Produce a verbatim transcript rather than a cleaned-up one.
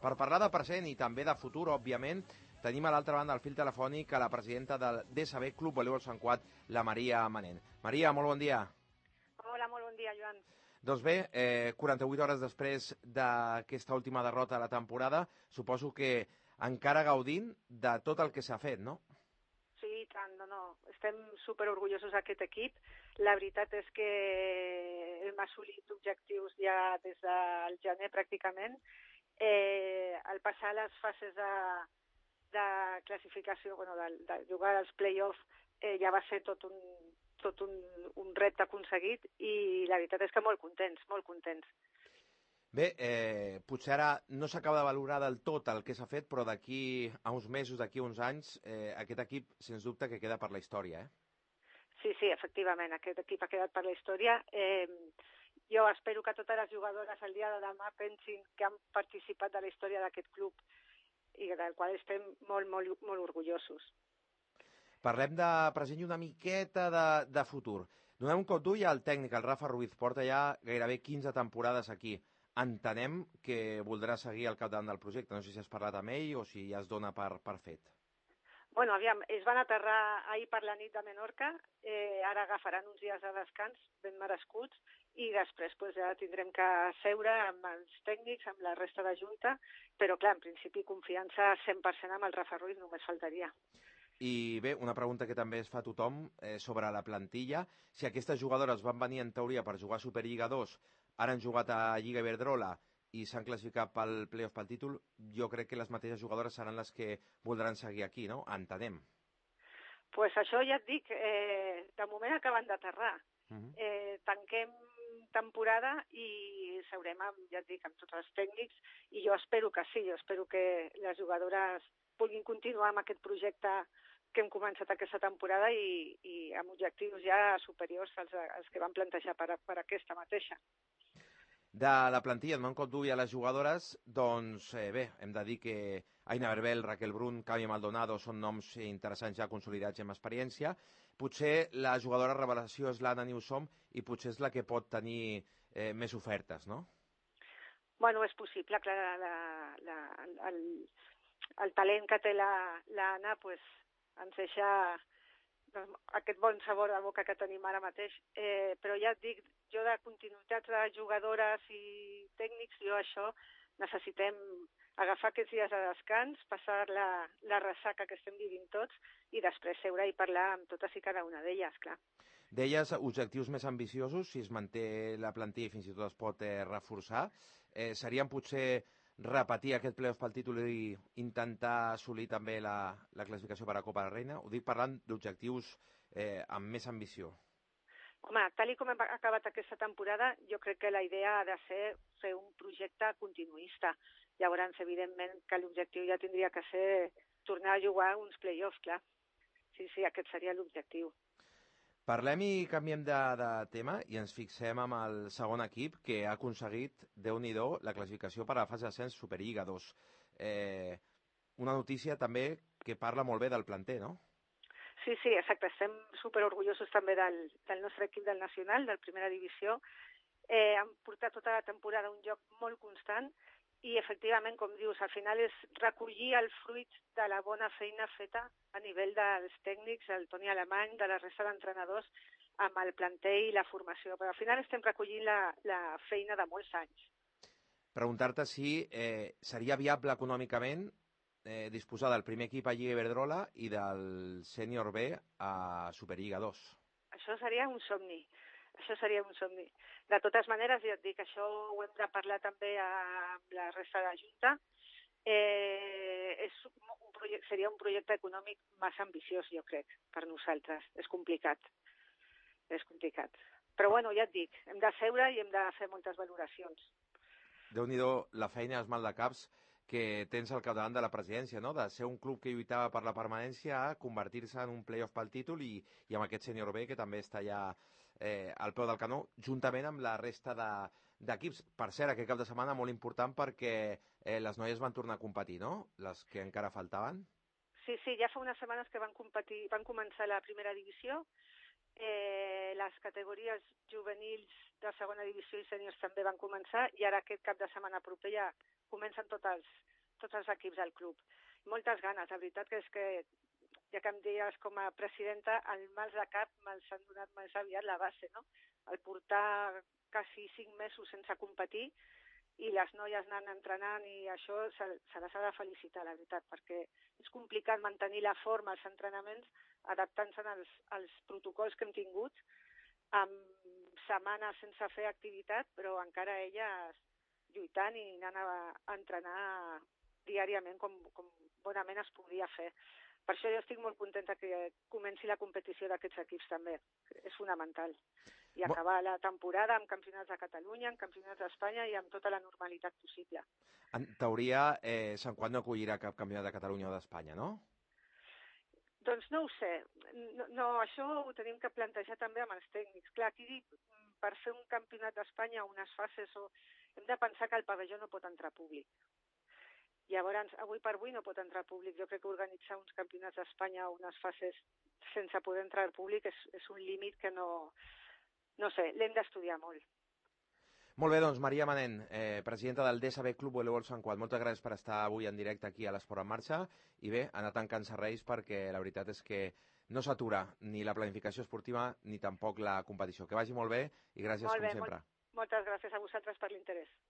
Per parlar de present i també de futur, òbviament, tenim a l'altra banda del fil telefònic a la presidenta del D S B Club Voleibol Sant Cugat, la Maria Manent. Maria, molt bon dia. Hola, molt bon dia, Joan. Doncs bé, eh, quaranta-vuit hores després d'aquesta última derrota de la temporada, suposo que encara gaudint de tot el que s'ha fet, no? Sí, tant, no, no. Estem superorgullosos d'aquest equip. La veritat és que hem assolit objectius ja des del gener pràcticament. Eh, al passar les fases de, de classificació, bueno, de, de jugar als play-offs, eh, ja va ser tot un, tot un, un repte aconseguit i la veritat és que molt contents, molt contents. Bé, eh, potser ara no s'acaba de valorar del tot el que s'ha fet, però d'aquí a uns mesos, d'aquí a uns anys, eh, aquest equip, sens dubte, que queda per la història, eh? Sí, sí, efectivament, aquest equip ha quedat per la història. Eh, jo espero que totes les jugadores el dia de demà pensin que han participat de la història d'aquest club i del qual estem molt, molt, molt orgullosos. Parlem de present i una miqueta de, de futur. Donem un cop d'ull al tècnic, el Rafa Ruiz, porta ja gairebé quinze temporades aquí. Entenem que voldrà seguir al capdavant del projecte. No sé si has parlat amb ell o si ja es dona per, per fet. Bueno, aviam, ells van aterrar ahir per la nit de Menorca, eh, ara agafaran uns dies de descans ben merescuts i després pues, ja tindrem que seure amb els tècnics, amb la resta de junta, però clar, en principi confiança cent per cent amb el Rafa Ruiz, només faltaria. I bé, una pregunta que també es fa a tothom eh, sobre la plantilla. Si aquestes jugadores van venir en teoria per jugar a Superliga dos, ara han jugat a Lliga Iberdrola i s'han classificat pel playoff pel títol, jo crec que les mateixes jugadores seran les que voldran seguir aquí, no? Entenem. Doncs pues això ja et dic, eh, de moment acaben d'aterrar. Uh -huh. eh, tanquem temporada i seurem amb, ja et dic, amb tots els tècnics i jo espero que sí, jo espero que les jugadores puguin continuar amb aquest projecte que hem començat aquesta temporada i, i amb objectius ja superiors als, als que van plantejar per, per aquesta mateixa. De la plantilla, donant cop d'ull a les jugadores, doncs eh, bé, hem de dir que Aina Berbel, Raquel Brun, Cami Maldonado són noms interessants ja consolidats i amb experiència. Potser la jugadora revelació és l'Anna Newsom i potser és la que pot tenir eh, més ofertes, no? Bueno, és possible, clar, la, la, el, el talent que té l'Anna pues, ens deixa aquest bon sabor de boca que tenim ara mateix, eh, però ja et dic, jo de continuïtat de jugadores i tècnics, jo això necessitem agafar aquests dies de descans, passar la, la ressaca que estem vivint tots i després seure i parlar amb totes i cada una d'elles, clar. Deies objectius més ambiciosos, si es manté la plantilla i fins i tot es pot eh, reforçar, eh, serien potser repetir aquest playoff pel títol i intentar assolir també la, la classificació per a Copa de la Reina? Ho dic parlant d'objectius eh, amb més ambició. Home, tal com hem acabat aquesta temporada, jo crec que la idea ha de ser fer un projecte continuista. Llavors, evidentment, que l'objectiu ja tindria que ser tornar a jugar uns play-offs, clar. Sí, sí, aquest seria l'objectiu. Parlem i canviem de, de tema i ens fixem amb el segon equip que ha aconseguit, Déu-n'hi-do, la classificació per a la fase d'ascens Superliga dos. Eh, una notícia també que parla molt bé del planter, no? Sí, sí, exacte. Estem superorgullosos també del, del nostre equip del Nacional, del Primera Divisió. Eh, han portat tota la temporada un joc molt constant i, efectivament, com dius, al final és recollir el fruit de la bona feina feta a nivell dels tècnics, el Toni Alemany, de la resta d'entrenadors, amb el planter i la formació. Però al final estem recollint la, la feina de molts anys. Preguntar-te si eh, seria viable econòmicament eh, disposar del primer equip a Lliga Iberdrola i del sènior B a Superliga dos. Això seria un somni. Això seria un somni. De totes maneres, ja et dic, això ho hem de parlar també amb la resta de la Junta. Eh, és un projecte, seria un projecte econòmic massa ambiciós, jo crec, per nosaltres. És complicat. És complicat. Però, bueno, ja et dic, hem de seure i hem de fer moltes valoracions. Déu-n'hi-do la feina i els maldecaps que tens al capdavant de la presidència, no? De ser un club que lluitava per la permanència a convertir-se en un play-off pel títol i, i amb aquest sènior B que també està ja eh, al peu del canó, juntament amb la resta d'equips. De, per cert, aquest cap de setmana molt important perquè eh, les noies van tornar a competir, no? Les que encara faltaven. Sí, sí, ja fa unes setmanes que van competir, van començar la primera divisió. Eh, les categories juvenils de segona divisió i sèniors també van començar i ara aquest cap de setmana proper ja comencen tots els, tots els equips del club. Moltes ganes, la veritat que és que, ja que em deies com a presidenta, el mals de cap me'ls han donat més aviat la base, no? El portar quasi cinc mesos sense competir i les noies anant entrenant i això se, se les ha de felicitar, la veritat, perquè és complicat mantenir la forma als entrenaments adaptant-se als, als protocols que hem tingut, amb setmanes sense fer activitat, però encara elles lluitant i anant a, a entrenar diàriament com, com bonament es podia fer. Per això jo estic molt contenta que comenci la competició d'aquests equips també. És fonamental. I acabar la temporada amb campionats de Catalunya, amb campionats d'Espanya i amb tota la normalitat possible. En teoria, eh, Sant Cugat no acollirà cap campionat de Catalunya o d'Espanya, no? Doncs no ho sé. No, no, això ho tenim que plantejar també amb els tècnics. Clar, aquí per fer un campionat d'Espanya unes fases o... hem de pensar que el pavelló no pot entrar públic. Llavors, avui per avui no pot entrar públic. Jo crec que organitzar uns campionats d'Espanya o unes fases sense poder entrar públic és, és un límit que no... No sé, l'hem d'estudiar molt. Molt bé, doncs, Maria Manent, eh, presidenta del D S B Club Voleibol Sant Cugat. Moltes gràcies per estar avui en directe aquí a l'Esport en Marxa. I bé, anar tancant serveis perquè la veritat és que no s'atura ni la planificació esportiva ni tampoc la competició. Que vagi molt bé i gràcies, molt bé, com sempre. Molt, moltes gràcies a vosaltres per l'interès.